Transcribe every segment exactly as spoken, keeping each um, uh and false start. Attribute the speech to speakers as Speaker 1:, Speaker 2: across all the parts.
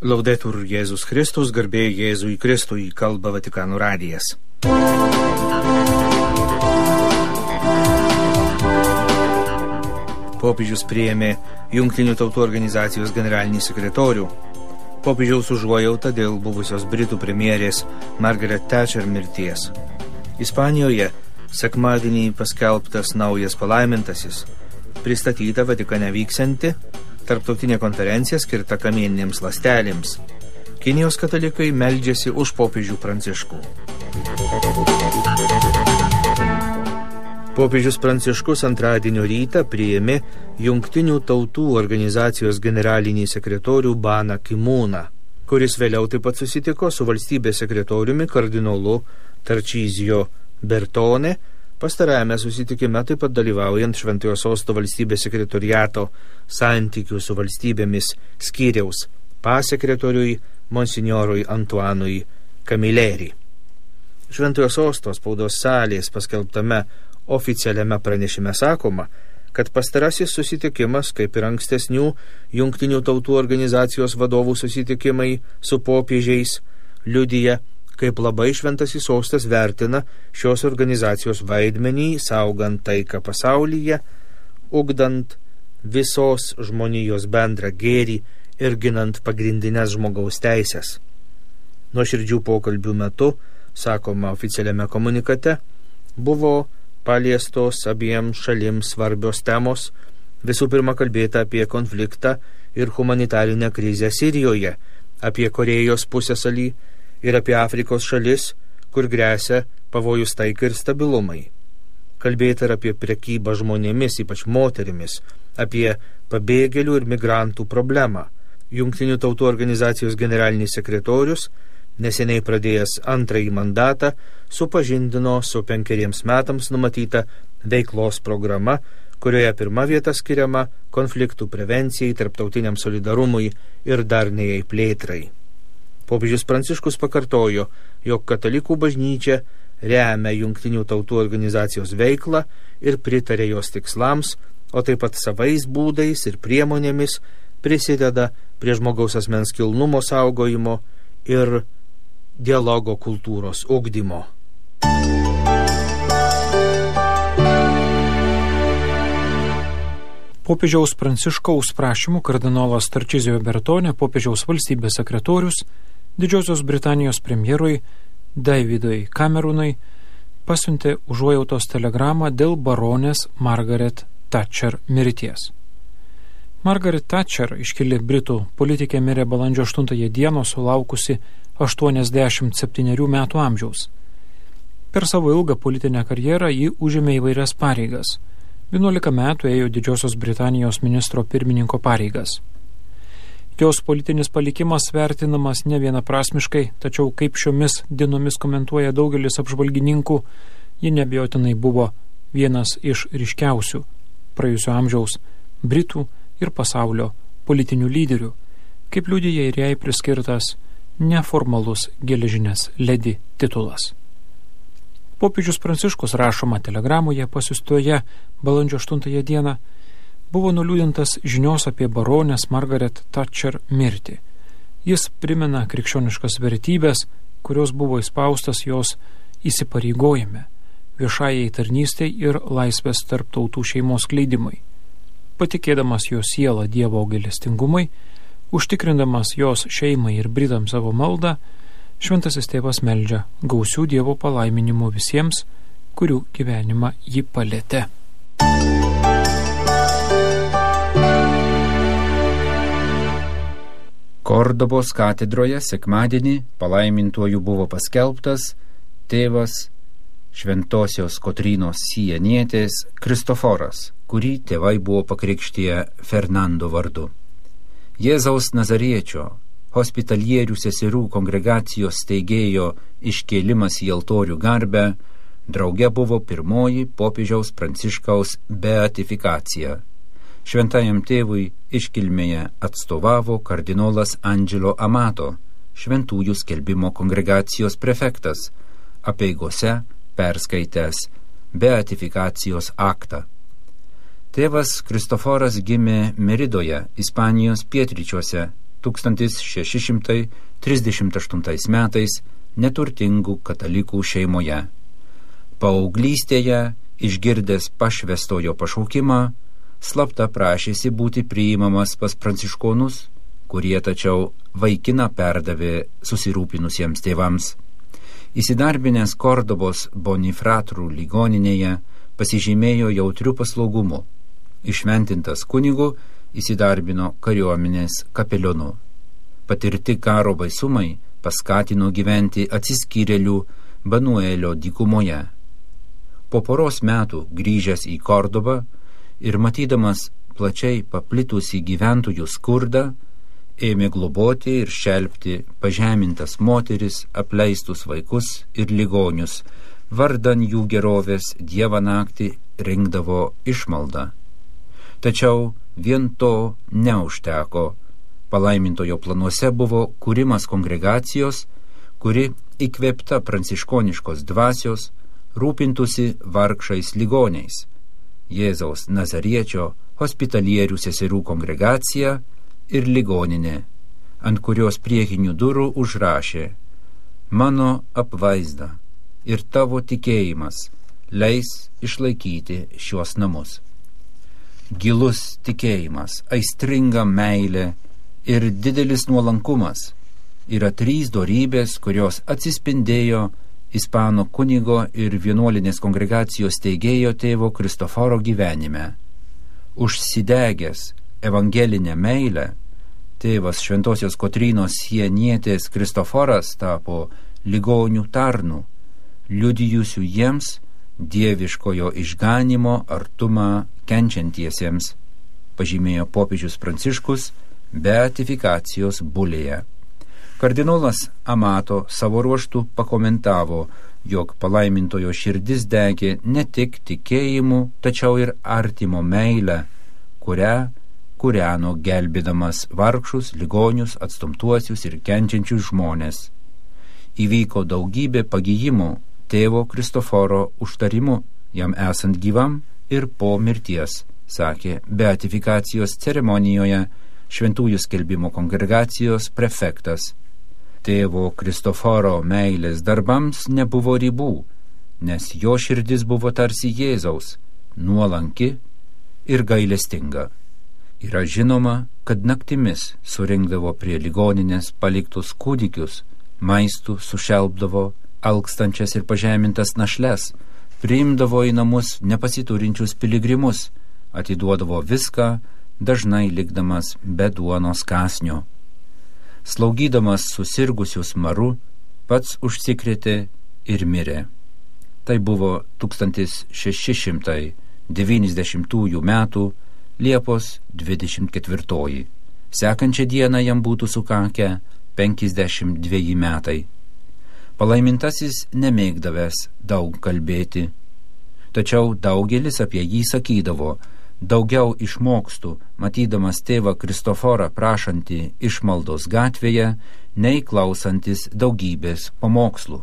Speaker 1: Laudetur Jėzus Kristus, garbė Jėzui Kristui, kalba Vatikano radijas. Popiežius priėmė Jungtinių tautų organizacijos generalinį sekretorių. Popiežiaus užuojauta dėl buvusios Britų premjerės Margaret Thatcher mirties. Ispanijoje sekmadienį paskelbtas naujas palaimintasis. Pristatyta Vatikane vyksianti tarptautinė konferencija skirta kamieninėms ląstelėms. Kinijos katalikai meldžiasi už popiežių Pranciškų. Popiežius Pranciškus antradienio rytą priėmė Jungtinių tautų organizacijos generalinį sekretorių Baną Ki-mooną, kuris vėliau taip pat susitiko su valstybės sekretoriumi kardinolu Tarcísio Bertone, pastarajame susitikime taip pat dalyvaujant Šventojo Sosto valstybės sekretoriato santykių su valstybėmis skyriaus pasekretoriui monsinjorui Antuanui Camilleri. Šventojo Sosto spaudos salės paskelbtame oficialiame pranešime sakoma, kad pastarasis susitikimas, kaip ir ankstesnių Jungtinių tautų organizacijos vadovų susitikimai su popiežiais, liudija, kaip labai Šventasis Sostas vertina šios organizacijos vaidmenį, saugant taiką pasaulyje, ugdant visos žmonijos bendrą gėrį ir ginant pagrindinės žmogaus teisės. Nuoširdžių pokalbių metu, sakoma oficialiame komunikate, buvo paliestos abiem šalims svarbios temos, visų pirma kalbėta apie konfliktą ir humanitarinę krizę Sirijoje, apie Korėjos pusiasalį ir apie Afrikos šalis, kur gresia pavojus taikai ir stabilumai. Kalbėta ir apie prekybą žmonėmis, ypač moterimis, apie pabėgėlių ir migrantų problemą. Jungtinių tautų organizacijos generalinis sekretorius, neseniai pradėjęs antrąjį mandatą, supažindino su penkeriems metams numatyta veiklos programa, kurioje pirma vieta skiriama konfliktų prevencijai, tarptautiniam solidarumui ir darniai plėtrai. Popiežius Pranciškus pakartojo, jog katalikų bažnyčia remia Jungtinių tautų organizacijos veiklą ir pritarė jos tikslams, o taip pat savais būdais ir priemonėmis prisideda prie žmogaus asmens kilnumo saugojimo ir dialogo kultūros ugdymo.
Speaker 2: Popiežiaus Pranciškaus prašymų kardinolas Tarcísio Bertone, popiežiaus valstybės sekretorius, Didžiosios Britanijos premjerui Davidui Cameronui pasiuntė užuojautos telegramą dėl baronės Margaret Thatcher mirties. Margaret Thatcher, iškili Britų politikė, mirė balandžio aštuntąją dieną sulaukusi aštuoniasdešimt septynerių metų amžiaus. Per savo ilgą politinę karjerą ji užėmė įvairias pareigas. vienuolika metų ėjo Didžiosios Britanijos ministro pirmininko pareigas. Jos politinis palikimas vertinamas ne vienaprasmiškai, tačiau kaip šiomis dienomis komentuoja daugelis apžvalgininkų, ji neabejotinai buvo vienas iš ryškiausių praėjusio amžiaus Britų ir pasaulio politinių lyderių, kaip liudija ir jai priskirtas neformalus geležinės ledi titulas. Popiežius Pranciškus, rašoma telegramoje pasiųstoje balandžio aštuntąją dieną, buvo nuliūdintas žinios apie baronės Margaret Thatcher mirtį. Jis primena krikščioniškas vertybės, kurios buvo įspaustas jos įsipareigojime, viešajai tarnystei ir laisvės tarp tautų šeimos skleidimui. Patikėdamas jo sielą Dievo gailestingumui, užtikrindamas jos šeimai ir Britams savo maldą, Šventasis tėvas meldžia gausių Dievo palaiminimų visiems, kurių gyvenimą jį palietė.
Speaker 3: Kordobos katedroje sekmadienį palaimintuoju buvo paskelbtas tėvas Šventosios Kotrynos Sienietės Kristoforas, kurį tėvai buvo pakrikštiję Fernando vardu. Jėzaus Nazariečio hospitalierių seserų kongregacijos steigėjo iškėlimas į altorių garbę drauge buvo pirmoji popiežiaus Pranciškaus beatifikacija. Šventajam tėvui iškilmėje atstovavo kardinolas Angelo Amato, šventųjų skelbimo kongregacijos prefektas, apeigose perskaitęs beatifikacijos aktą. Tėvas Kristoforas gimė Meridoje, Ispanijos pietryčiuose, tūkstantis šeši šimtai trisdešimt aštuntais metais neturtingų katalikų šeimoje. Paauglystėje, išgirdęs pašvestojo pašaukimą, slapta prašėsi būti priimamas pas pranciškonus, kurie tačiau vaikiną perdavė susirūpinusiems tėvams. Įsidarbinęs Kordobos Bonifratrų ligoninėje pasižymėjo jautriu paslaugumu. Išventintas kunigu įsidarbino kariuomenės kapelionu. Patirti karo baisumai paskatino gyventi atsiskyrėlių Banuelio dykumoje. Po poros metų grįžęs į Kordobą ir matydamas plačiai paplitusį gyventojų skurdą, ėmė globoti ir šelpti pažemintas moteris, apleistus vaikus ir ligonius, vardan jų gerovės Dievą naktį rinkdavo išmaldą. Tačiau vien to neužteko. Palaimintojo planuose buvo kūrimas kongregacijos, kuri įkvėpta pranciškoniškos dvasios rūpintųsi vargšais ligoniais. Jėzaus Nazariečio hospitalierių seserų kongregacija ir ligoninė, ant kurios priekinių durų užrašė: mano apvaizda ir tavo tikėjimas leis išlaikyti šiuos namus. Gilus tikėjimas, aistringa meilė ir didelis nuolankumas yra trys dorybės, kurios atsispindėjo Ispano kunigo ir vienuolinės kongregacijos steigėjo tėvo Kristoforo gyvenime. Užsidegęs evangelinę meilę, tėvas Šventosios Kotrynos sienietės Kristoforas tapo ligonių tarnu, liudijusių jiems dieviškojo išganimo artumą kenčiantiesiems, pažymėjo popiežius Pranciškus beatifikacijos bulėje. Kardinolas Amato savo ruožtu pakomentavo, jog palaimintojo širdis degė ne tik tikėjimu, tačiau ir artimo meilę, kurią kūreno gelbėdamas vargšus, ligonius, atstumtuosius ir kenčiančius žmonės. Įvyko daugybė pagijimų tėvo Kristoforo užtarimu, jam esant gyvam ir po mirties, sakė beatifikacijos ceremonijoje Šventųjų skelbimo kongregacijos prefektas. Tėvo Kristoforo meilės darbams nebuvo ribų, nes jo širdis buvo tarsi Jėzaus, nuolanki ir gailestinga. Yra žinoma, kad naktimis surinkdavo prie ligoninės paliktus kūdikius, maistų sušelpdavo alkstančias ir pažemintas našles, priimdavo į namus nepasiturinčius piligrimus, atiduodavo viską, dažnai likdamas be duonos kąsnio. Slaugydamas susirgusius maru, pats užsikrėtė ir mirė. Tai buvo tūkstantis šeši šimtai devyniasdešimtųjų metų Liepos dvidešimt ketvirtoji. Sekančią dieną jam būtų sukakę penkiasdešimt dveji metai. Palaimintasis nemėgdavęs daug kalbėti, tačiau daugelis apie jį sakydavo: daugiau išmokstu, matydamas tėvą Kristoforą prašantį išmaldos gatvėje, nei klausantis daugybės pamokslų.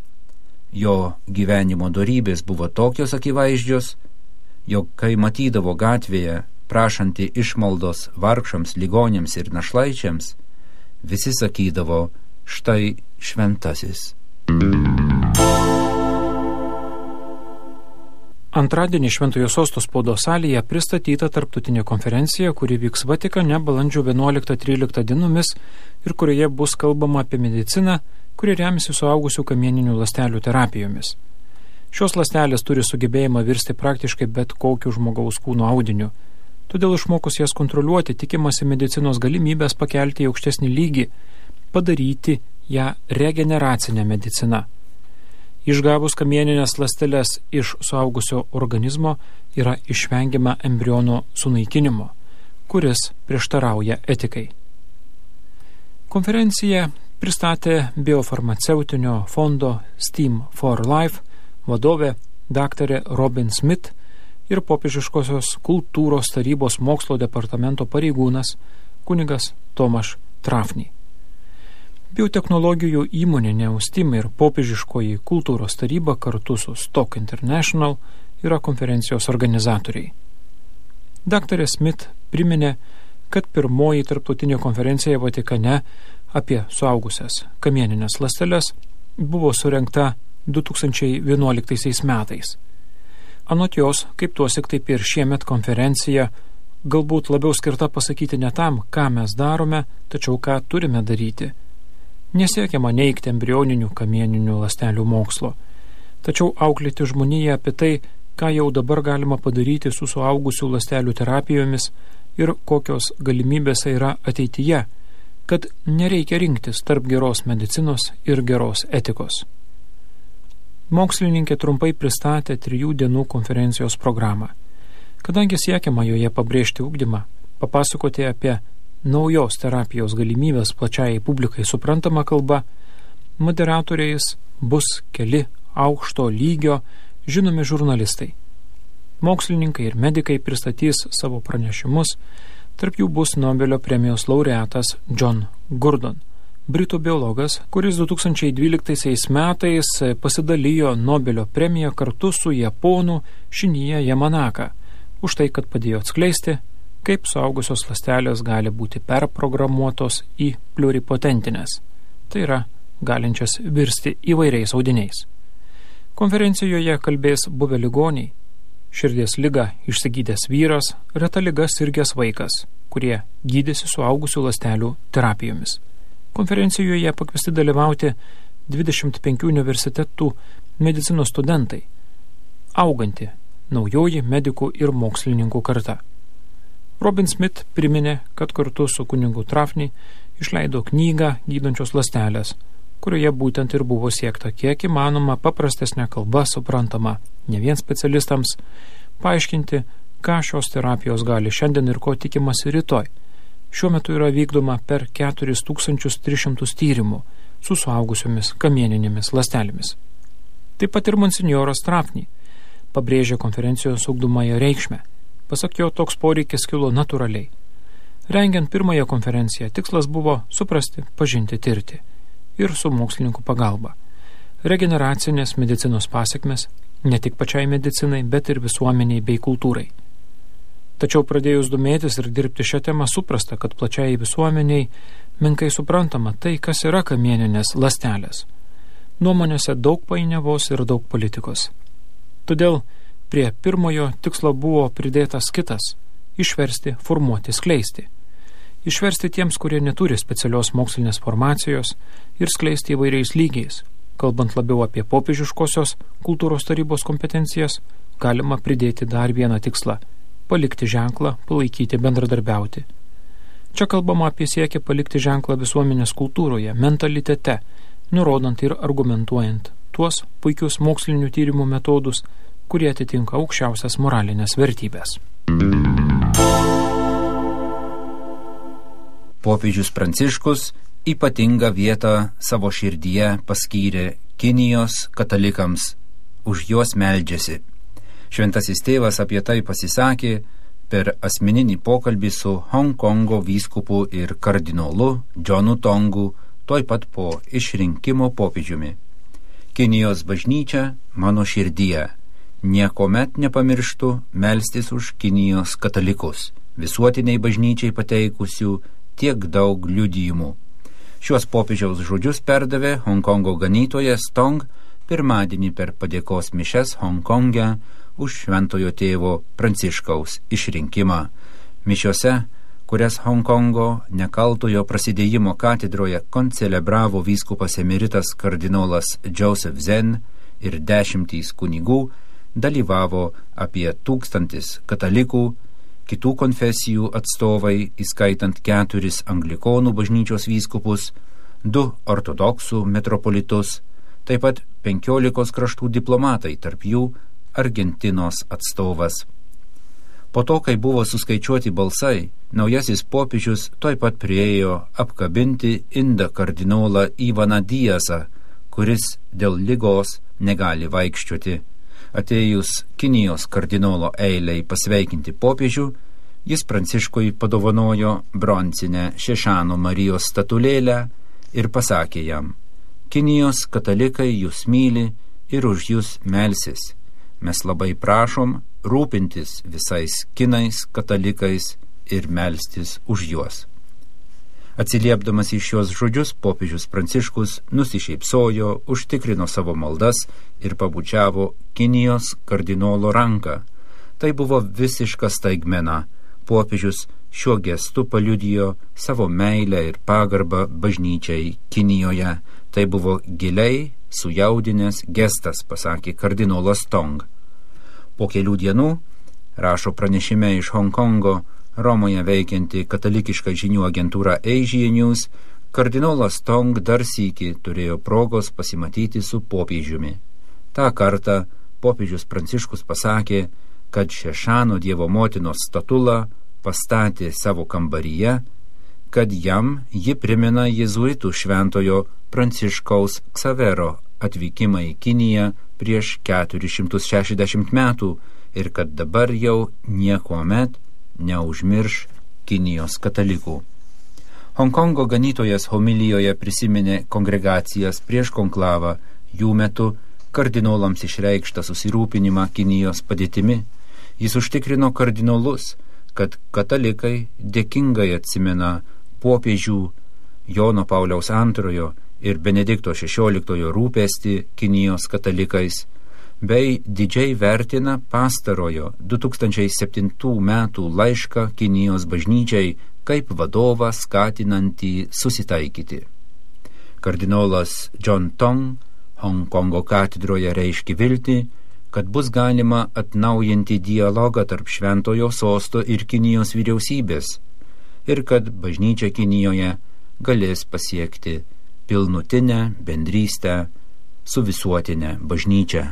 Speaker 3: Jo gyvenimo dorybės buvo tokios akivaizdžios, jog kai matydavo gatvėje prašantį išmaldos vargšams, ligoniams ir našlaičiams, visi sakydavo: štai šventasis.
Speaker 2: Antradienį Šventojo Sosto spaudos salėje pristatyta tarptautinė konferencija, kuri vyks Vatikane balandžio vienuoliktą tryliktą dienomis ir kurioje bus kalbama apie mediciną, kuri remiasi suaugusių kamieninių ląstelių terapijomis. Šios ląstelės turi sugebėjimą virsti praktiškai bet kokiu žmogaus kūno audiniu, todėl išmokus jas kontroliuoti tikimasi medicinos galimybės pakelti į aukštesnį lygį, padaryti ją regeneracinę mediciną. Išgavus kamieninės ląsteles iš suaugusio organizmo yra išvengiama embriono sunaikinimo, kuris prieštarauja etikai. Konferencija pristatė biofarmaceutinio fondo Steam for Life vadovė daktarė Robin Smith ir popiežiškosios kultūros tarybos mokslo departamento pareigūnas kunigas Tomaš Trafny. Biotechnologijų įmonė Neustim ir popiežiškoji kultūros taryba kartu su Stock International yra konferencijos organizatoriai. Daktarė Smith priminė, kad pirmoji tarptautinė konferencija Vatikane apie suaugusias kamieninės ląsteles buvo surengta du tūkstančiai vienuoliktaisiais metais. Anot jos, kaip tuosik, taip ir šiemet konferencija galbūt labiau skirta pasakyti ne tam, ką mes darome, tačiau ką turime daryti. Nesiekiama neigti embrioninių kamieninių ląstelių mokslo, tačiau auklėti žmoniją apie tai, ką jau dabar galima padaryti su suaugusių ląstelių terapijomis ir kokios galimybės yra ateityje, kad nereikia rinktis tarp geros medicinos ir geros etikos. Mokslininkė trumpai pristatė trijų dienų konferencijos programą. Kadangi siekiama joje pabrėžti ugdymą, papasakoti apie naujos terapijos galimybės plačiai publikai suprantama kalba, moderatoriais bus keli aukšto lygio žinomi žurnalistai. Mokslininkai ir medikai pristatys savo pranešimus, tarp jų bus Nobelio premijos laureatas John Gurdon, britų biologas, kuris du tūkstančiai dvyliktaisiais metais pasidalijo Nobelio premiją kartu su japonu Shinya Yamanaka už tai, kad padėjo atskleisti, kaip suaugusios ląstelės gali būti perprogramuotos į pluripotentinės, tai yra galinčias virsti įvairiais audiniais. Konferencijoje kalbės buvę ligoniai, širdies ligą išsigydęs vyras, reta liga sirgęs vaikas, kurie gydėsi suaugusių ląstelių terapijomis. Konferencijoje pakviesti dalyvauti dvidešimt penkių universitetų medicinos studentai, auganti naujoji medikų ir mokslininkų karta. Robin Smith priminė, kad kartu su kunigu Trafni išleido knygą Gydančios ląstelės, kurioje būtent ir buvo siekta kiek įmanoma paprastesnė kalba suprantama ne vien specialistams, paaiškinti, ką šios terapijos gali šiandien ir ko tikimasi rytoj. Šiuo metu yra vykdoma per keturis tūkstančius tris šimtus tyrimų su suaugusiomis kamieninėmis ląstelėmis. Taip pat ir monsinjoras Trafni pabrėžė konferencijos ugdomąją reikšmę. Pasak jo, toks poreikis kilo natūraliai. Rengiant pirmąją konferenciją, tikslas buvo suprasti, pažinti, tirti ir su mokslininkų pagalba. Regeneracinės medicinos pasiekmes ne tik pačiai medicinai, bet ir visuomeniai bei kultūrai. Tačiau pradėjus domėtis ir dirbti šią temą suprasta, kad plačiai visuomeniai menkai suprantama tai, kas yra kamieninės ląstelės. Nuomonėse daug painiavos ir daug politikos. Todėl prie pirmojo tikslo buvo pridėtas kitas – išversti, formuoti, skleisti. Išversti tiems, kurie neturi specialios mokslinės formacijos ir skleisti įvairiais lygiais. Kalbant labiau apie popiežiškosios kultūros tarybos kompetencijas, galima pridėti dar vieną tikslą – palikti ženklą, palaikyti, bendradarbiauti. Čia kalbama apie siekį palikti ženklą visuomenės kultūroje, mentalitete, nurodant ir argumentuojant tuos puikius mokslinių tyrimų metodus, kurie atitinka aukščiausias moralinės vertybės.
Speaker 3: Popiežius Pranciškus ypatingą vietą savo širdyje paskyrė Kinijos katalikams, už juos meldžiasi. Šventasis tėvas apie tai pasisakė per asmeninį pokalbį su Honkongo vyskupu ir kardinolu Johnu Tongu, tuoj pat po išrinkimo popiežiumi. Kinijos bažnyčia mano širdyje. Niekomet nepamirštu melstis už Kinijos katalikus, visuotiniai bažnyčiai pateikusių tiek daug liudijimų. Šiuos popiežiaus žodžius perdavė Honkongo ganytojas Tong pirmadienį per padėkos mišes Honkonge už šventojo tėvo Pranciškaus išrinkimą. Mišiose, kurias Honkongo nekaltojo prasidėjimo katedroje koncelebravo vyskupas emeritas kardinolas Joseph Zen ir dešimtys kunigų, dalyvavo apie tūkstantis katalikų, kitų konfesijų atstovai, įskaitant keturis anglikonų bažnyčios vyskupus, du ortodoksų metropolitus, taip pat penkiolikos kraštų diplomatai, tarp jų Argentinos atstovas. Po to, kai buvo suskaičiuoti balsai, naujasis popiežius tuoj pat priėjo apkabinti indą kardinolą Ivaną Diasą, kuris dėl ligos negali vaikščioti. Atėjus Kinijos kardinolo eilei pasveikinti popiežių, jis Pranciškui padovanojo bronzinę Šešano Marijos statulėlę ir pasakė jam: Kinijos katalikai jūs myli ir už jūs melsis. Mes labai prašom rūpintis visais kinais katalikais ir melstis už juos. Atsiliepdamas į šios žodžius, popiežius Pranciškus nusišypsojo, užtikrino savo maldas ir pabučiavo Kinijos kardinolo ranką. Tai buvo visiška staigmena. Popiežius šiuo gestu paliudijo savo meilę ir pagarbą bažnyčiai Kinijoje. Tai buvo giliai sujaudinęs gestas, pasakė kardinolas Tong. Po kelių dienų, rašo pranešime iš Honkongo, Romoje veikianti katalikiška žinių agentūra Asia News, kardinolas Tong dar sykį turėjo progos pasimatyti su popiežiumi. Ta kartą popiežius Pranciškus pasakė, kad Šešano Dievo motinos statulą pastatė savo kambaryje, kad jam ji primena jėzuitų šventojo Pranciškaus Ksavero atvykimą į Kiniją prieš keturis šimtus šešiasdešimt metų ir kad dabar jau niekuomet neužmirš Kinijos katalikų. Honkongo ganytojas homilijoje prisiminė kongregacijas prieš konklavą, jų metu kardinolams išreikštą susirūpinimą Kinijos padėtimi. Jis užtikrino kardinolus, kad katalikai dėkingai atsimena popiežių Jono Pauliaus antrojo ir Benedikto šešioliktojo rūpestį Kinijos katalikais, bei didžiai vertina pastarojo du tūkstančiai septintų metų laišką Kinijos bažnyčiai kaip vadovą skatinantį susitaikyti. Kardinolas John Tong Honkongo katedroje reiškė viltį, kad bus galima atnaujinti dialogą tarp šventojo sosto ir Kinijos vyriausybės ir kad bažnyčia Kinijoje galės pasiekti pilnutinę bendrystę su visuotinė bažnyčia.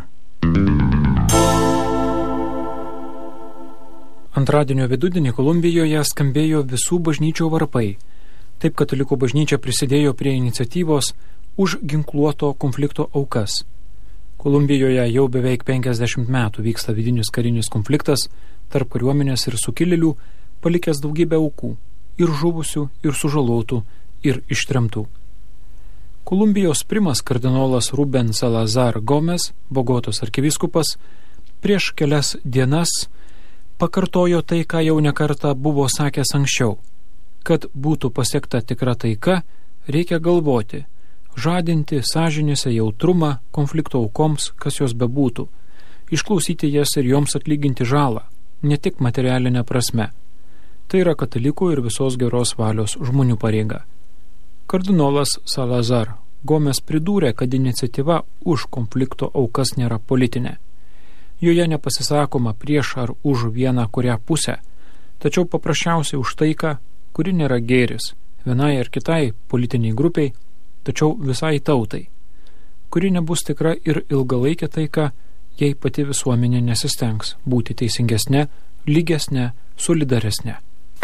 Speaker 2: Antradienio vidudienį Kolumbijoje skambėjo visų bažnyčių varpai. Taip katalikų bažnyčia prisidėjo prie iniciatyvos už ginkluoto konflikto aukas. Kolumbijoje jau beveik penkiasdešimt metų vyksta vidinis karinis konfliktas tarp kariuomenės ir sukilėlių, palikęs daugybę aukų, ir žuvusių, ir sužalotų, ir ištremtų. Kolumbijos primas kardinolas Ruben Salazar Gomes, Bogotos arkivyskupas, prieš kelias dienas pakartojo tai, ką jau nekartą buvo sakęs anksčiau. Kad būtų pasiekta tikra taika, reikia galvoti, žadinti sąžinėse jautrumą konflikto aukoms, kas jos bebūtų, išklausyti jas ir joms atlyginti žalą, ne tik materialinę prasme. Tai yra katalikų ir visos geros valios žmonių pareiga. Kardinolas Salazar Gomes pridūrė, kad iniciatyva už konflikto aukas nėra politinė. Joje nepasisakoma prieš ar už vieną kurią pusę, tačiau paprasčiausiai už taiką, kuri nėra gėris vienai ar kitai politiniai grupiai, tačiau visai tautai, kuri nebus tikra ir ilgalaikė taika, jei pati visuomenė nesistengs būti teisingesnė, lygesnė, solidaresnė.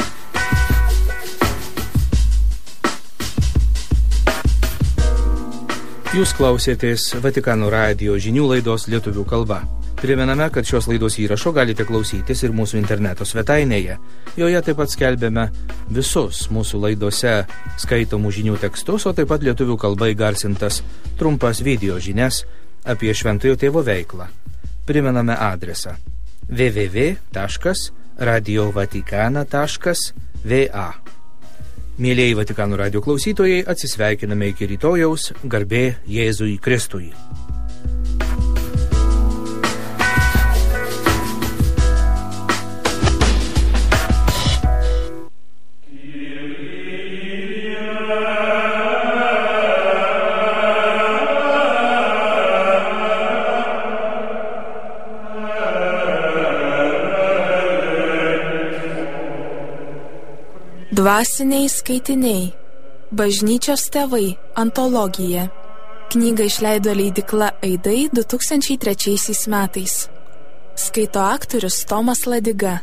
Speaker 1: Jūs klausėtės Vatikano radijo žinių laidos lietuvių kalba. Primename, kad šios laidos įrašo galite klausytis ir mūsų interneto svetainėje. Joje taip pat skelbėme visus mūsų laidose skaitomų žinių tekstus, o taip pat lietuvių kalba įgarsintas trumpas video žinias apie Šventojo Tėvo veiklą. Primename adresą w w w taškas radio vatikana taškas v a. Mėlieji Vatikano radijo klausytojai, atsisveikiname iki rytojaus, garbė Jėzui Kristui.
Speaker 4: Dvasiniai skaitiniai. Bažnyčios tėvai. Antologija. Knygą išleido leidykla Aidai du tūkstančiai trečiaisiais metais. Skaito aktorius Tomas Ladiga.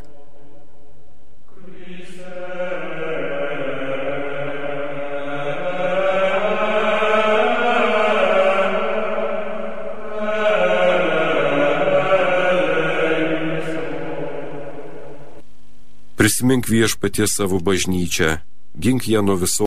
Speaker 5: Prisimink Viešpatie savo bažnyčią, gink ją nuo viso